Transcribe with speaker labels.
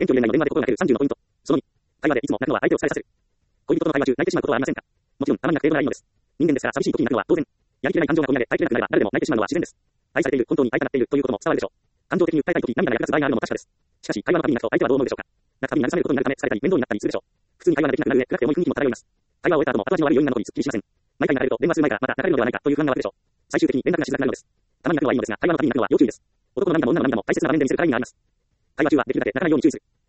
Speaker 1: 遠距離恋愛の電話で心がける30のポイント。その2、会話でいつも泣くのは相手を疲れさせる。恋人との会話中泣いてしまうことはありませんか？もちろん、たまに泣く程度ならいいのです。人間ですから寂しい時に泣くのは当然。やりきれない感情が込み上げ、耐えきれなくなれば誰でも泣いてしまうのは自然です。愛されている、本当に愛がなっているということも伝わるでしょう。感情的に訴えたい時、涙が役立つ場合があるのも確かです。しかし、会話のたびに泣くと相手はどう思うでしょうか？泣くたびに慰めることになるため疲れたり面倒になったりするでしょう。普通に会話ができなくなる上、暗くて重い雰囲気も漂います。会話を終えた後も後味の悪い余韻などにすっきりしません。毎回泣かれると電話する前からまた泣かれるのではないかという不安が湧くでしょう。最終的に連絡がしづらくなるのです。たまに泣くのはいいのですが、会話のたびに泣くのは要注意です。男の涙も女の涙も大切な場面で見せるから意味があります。会話中はできるだけ泣かないように注意する。